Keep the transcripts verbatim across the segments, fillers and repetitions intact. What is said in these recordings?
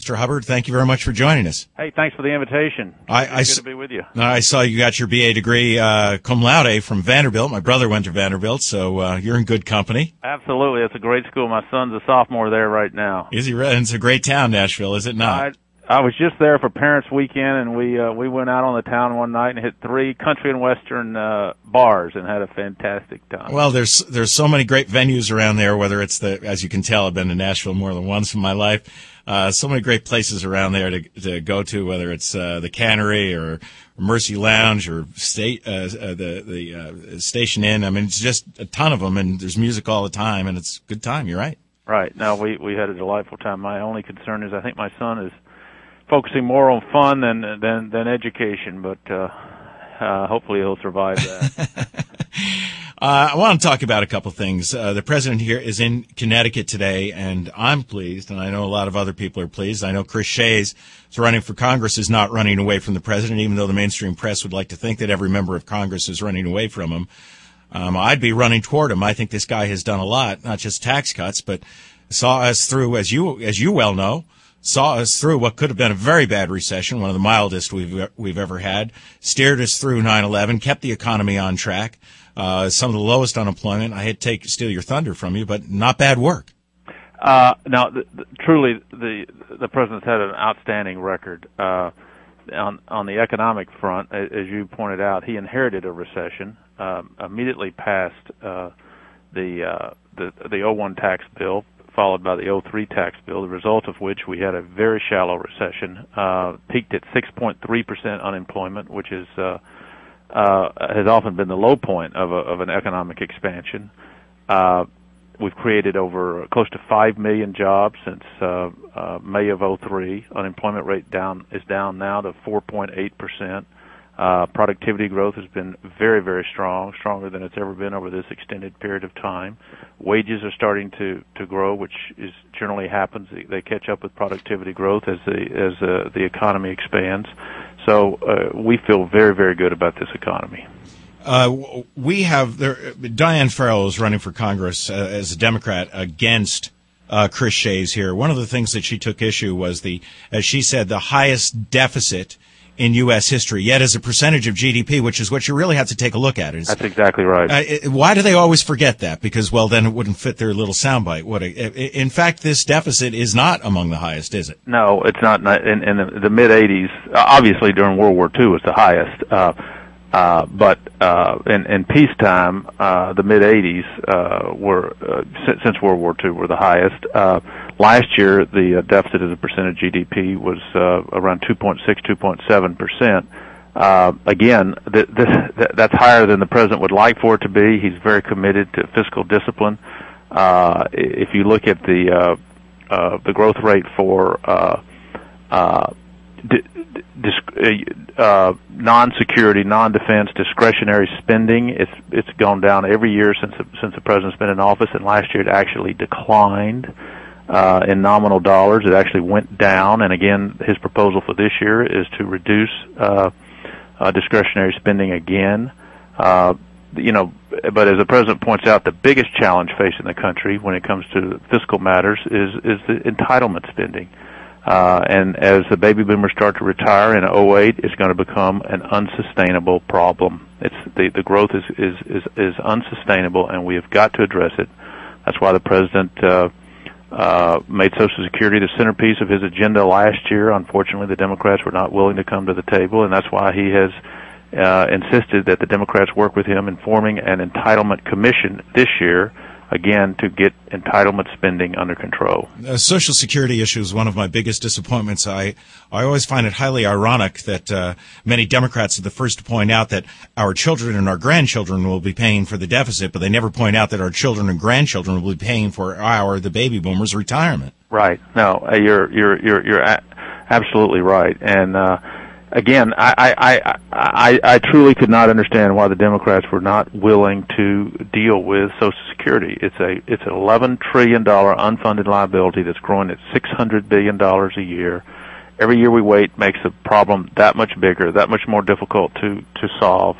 Mister Hubbard, thank you very much for joining us. Hey, thanks for the invitation. I, I, it's good to be with you. I saw you got your B A degree uh, cum laude from Vanderbilt. My brother went to Vanderbilt, so uh, you're in good company. Absolutely. It's a great school. My son's a sophomore there right now. Is he? It's a great town, Nashville, is it not? I, I was just there for Parents Weekend, and we uh, we went out on the town one night and hit three country and western uh, bars and had a fantastic time. Well, there's there's so many great venues around there, whether it's the, as you can tell, I've been to Nashville more than once in my life. Uh, so many great places around there to to go to, whether it's uh, the Cannery or Mercy Lounge or state uh, uh, the the uh, Station Inn. I mean, it's just a ton of them, and there's music all the time, and it's a good time. You're right. Right. No, we we had a delightful time. My only concern is I think my son is focusing more on fun than than than education, but uh, uh, hopefully he'll survive that. Uh, I want to talk about a couple things. Uh, the president here is in Connecticut today, and I'm pleased, and I know a lot of other people are pleased. I know Chris Shays is running for Congress, is not running away from the president, even though the mainstream press would like to think that every member of Congress is running away from him. Um, I'd be running toward him. I think this guy has done a lot, not just tax cuts, but saw us through, as you as you well know, saw us through what could have been a very bad recession, one of the mildest we've we've ever had, steered us through nine eleven, kept the economy on track. Uh, some of the lowest unemployment. I hate to take, steal your thunder from you, but not bad work. Uh, now, the, the, truly, the the president's had an outstanding record uh, on on the economic front. As you pointed out, he inherited a recession, um, immediately passed uh, the uh, the the oh one tax bill, followed by the oh three tax bill. The result of which we had a very shallow recession, uh, peaked at six point three percent unemployment, which is uh, Uh, has often been the low point of, a, of an economic expansion. Uh, we've created over close to five million jobs since uh, uh, May of oh three. Unemployment rate down is down now to four point eight percent. Uh, productivity growth has been very, very strong, stronger than it's ever been over this extended period of time. Wages are starting to, to grow, which is generally happens. They catch up with productivity growth as the as uh, the economy expands. So uh, we feel very, very good about this economy. Uh, we have there, Diane Farrell is running for Congress uh, as a Democrat against uh, Chris Shays here. One of the things that she took issue was the, as she said, the highest deficit in U S history, yet as a percentage of G D P, which is what you really have to take a look at. Is, That's exactly right. Uh, it, why do they always forget that? Because, well, then it wouldn't fit their little soundbite. What? A, in fact, this deficit is not among the highest, is it? No, it's not. In, in the, the mid-eighties, obviously during World War Two was the highest. Uh, uh, but uh, in, in peacetime, uh, the mid-eighties uh, were, uh, since World War Two, were the highest. Uh, last year, the uh, deficit as a percent of G D P was uh, around two point six, two point seven percent. Uh, again, th- this, th- that's higher than the president would like for it to be. He's very committed to fiscal discipline. Uh, if you look at the uh, uh, the growth rate for uh, uh, di- dis- uh, non-security, non-defense, discretionary spending, it's it's gone down every year since the, since the president's been in office, and last year it actually declined. Uh, in nominal dollars, it actually went down, and again, his proposal for this year is to reduce uh, uh, discretionary spending again. Uh, you know, but as the president points out, the biggest challenge facing the country when it comes to fiscal matters is is the entitlement spending. Uh, and as the baby boomers start to retire in oh eight, it's going to become an unsustainable problem. It's the the growth is is is, is unsustainable, and we have got to address it. That's why the president Uh, Uh, made Social Security the centerpiece of his agenda last year. Unfortunately, the Democrats were not willing to come to the table, and that's why he has uh, insisted that the Democrats work with him in forming an entitlement commission this year, again, to get entitlement spending under control. The Social Security issue is one of my biggest disappointments. I, I always find it highly ironic that uh, many Democrats are the first to point out that our children and our grandchildren will be paying for the deficit, but they never point out that our children and grandchildren will be paying for our, the baby boomers' retirement. Right. No, you're you're you're you're a- absolutely right. And uh, again, I, I, I, I truly could not understand why the Democrats were not willing to deal with Social Security. It's a it's an eleven trillion dollars unfunded liability that's growing at six hundred billion dollars a year. Every year we wait makes the problem that much bigger, that much more difficult to, to solve.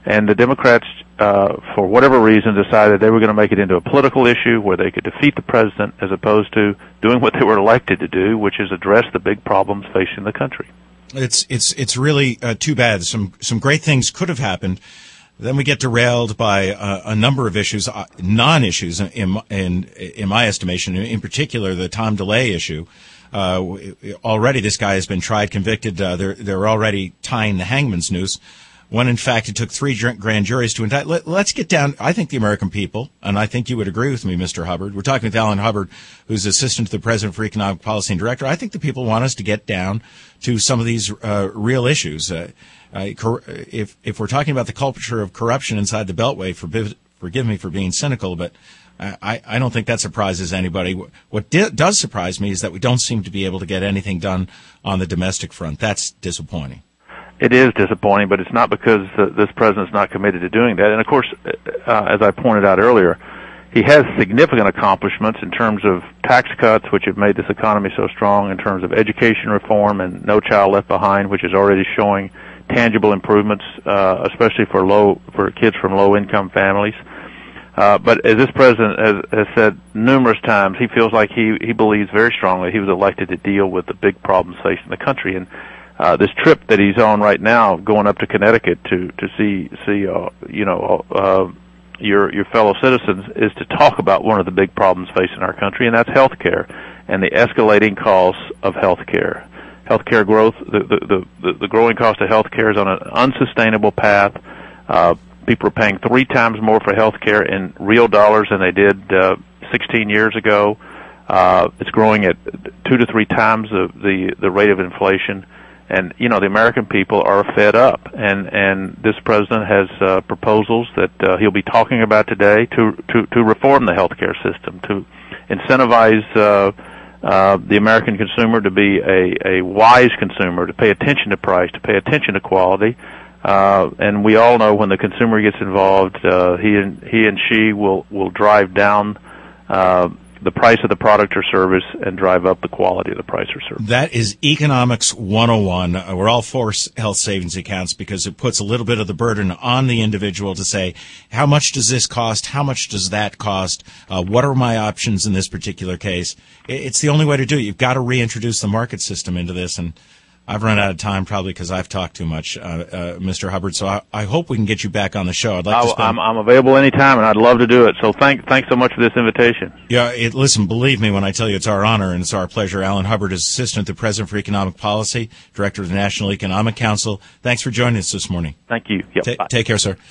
And the Democrats, uh, for whatever reason, decided they were going to make it into a political issue where they could defeat the president as opposed to doing what they were elected to do, which is address the big problems facing the country. It's it's it's really uh, too bad. Some some great things could have happened. Then we get derailed by uh, a number of issues, uh, non-issues in, in in my estimation. In particular, the Tom DeLay issue. Uh, already, this guy has been tried, convicted. Uh, they're they're already tying the hangman's noose. When, in fact, it took three grand juries to indict. Let, let's get down. I think the American people, and I think you would agree with me, Mister Hubbard. We're talking with Alan Hubbard, who's assistant to the president for economic policy and director. I think the people want us to get down to some of these uh, real issues. Uh, uh, if if we're talking about the culture of corruption inside the Beltway, forgive, forgive me for being cynical, but I, I don't think that surprises anybody. What di- does surprise me is that we don't seem to be able to get anything done on the domestic front. That's disappointing. It is disappointing, but it's not because uh, this president's not committed to doing that. And, of course, uh, as I pointed out earlier, he has significant accomplishments in terms of tax cuts, which have made this economy so strong, in terms of education reform and No Child Left Behind, which is already showing tangible improvements, uh, especially for low for kids from low-income families. Uh, but as this president has, has said numerous times, he feels like he, he believes very strongly he was elected to deal with the big problems facing the country. And Uh, this trip that he's on right now, going up to Connecticut to to see see uh, you know uh, your your fellow citizens, is to talk about one of the big problems facing our country, and that's health care and the escalating costs of health care. Health care growth, the the, the the growing cost of health care is on an unsustainable path. Uh, people are paying three times more for health care in real dollars than they did uh, sixteen years ago. Uh, it's growing at two to three times the the, the rate of inflation. And, you know, the American people are fed up, and, and this president has uh, proposals that uh, he'll be talking about today to, to, to reform the healthcare system, to incentivize uh, uh, the American consumer to be a, a wise consumer, to pay attention to price, to pay attention to quality. Uh, and we all know when the consumer gets involved, uh, he and he and she will, will drive down uh, the price of the product or service and drive up the quality of the price or service. That is Economics one oh one. Uh, we're all for health savings accounts because it puts a little bit of the burden on the individual to say, how much does this cost? How much does that cost? Uh, what are my options in this particular case? It's the only way to do it. You've got to reintroduce the market system into this, and I've run out of time probably because I've talked too much, uh, uh, Mister Hubbard. So I, I hope we can get you back on the show. I'd like to spend... I'm, I'm available anytime, and I'd love to do it. So thank, thanks so much for this invitation. Yeah, it, listen, believe me when I tell you it's our honor and it's our pleasure. Alan Hubbard is Assistant to the President for Economic Policy, Director of the National Economic Council. Thanks for joining us this morning. Thank you. Yep, Ta- take care, sir.